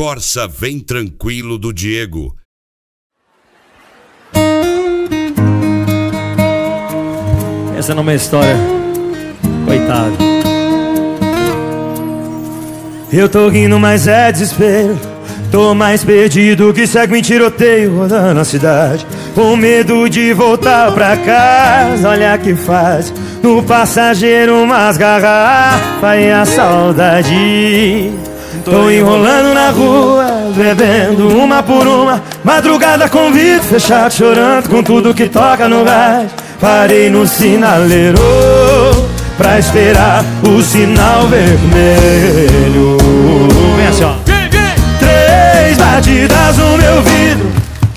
Corsa Vem Tranquilo do Diego. Essa não é uma história, coitado. Eu tô rindo, mas é desespero. Tô mais perdido que cego em tiroteio, rodando a cidade, com medo de voltar pra casa. Olha que faz no passageiro umas garrafas e a saudade. Tô enrolando na rua, bebendo uma por uma, madrugada com vidro fechado, chorando com tudo que toca no rádio. Parei no sinaleiro pra esperar o sinal vermelho. Vem assim, ó. 3 batidas no meu vidro.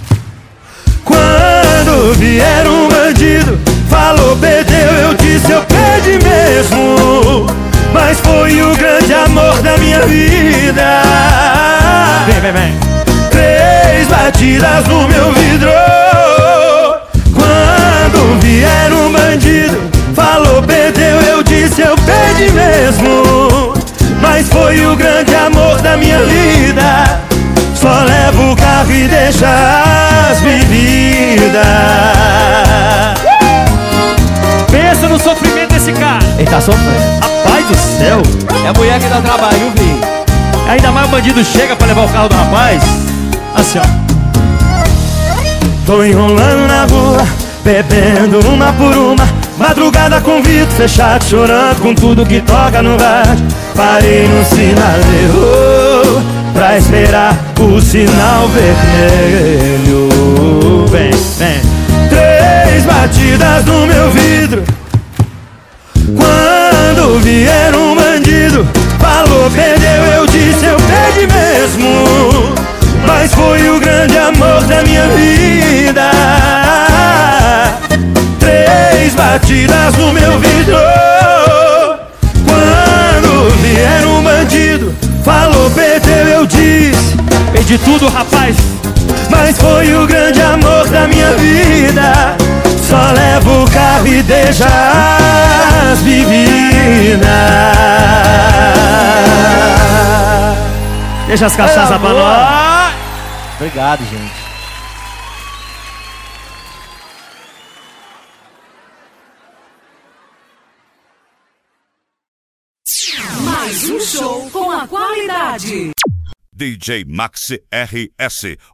Quando vier um bandido, falou, perdeu, eu disse, eu perdi mesmo. Mas foi o grande amor da minha vida. Vem, vem, vem. 3 batidas no meu vidro. Quando vier um bandido, falou, perdeu, eu disse, eu perdi mesmo. Mas foi o grande amor da minha vida. Só levo o carro e deixa as bebidas. Pensa no sofrimento desse cara. Ele tá sofrendo. Rapaz do céu. É a mulher que dá trabalho, viu? Ainda mais o bandido chega pra levar o carro do rapaz. Assim, ó. Tô enrolando na rua, bebendo uma por uma, madrugada com vidro fechado, chorando com tudo que toca no rádio. Parei no sinaleiro pra esperar o sinal vermelho. Vem, vem. 3 batidas no meu vidro. Quando vier um bandido, falou, perdeu, eu disse, eu perdi mesmo. Mas foi o grande amor da minha vida. 3 batidas no meu vidro. Quando vier um bandido, falou, perdeu, eu disse, Perdi tudo, rapaz. mas foi o grande amor da minha vida. Só levo o carro e deixa as bebidas. Deixa as cachaças pra nós. Obrigado, gente. Mais um show com a qualidade. DJ Maxi RS.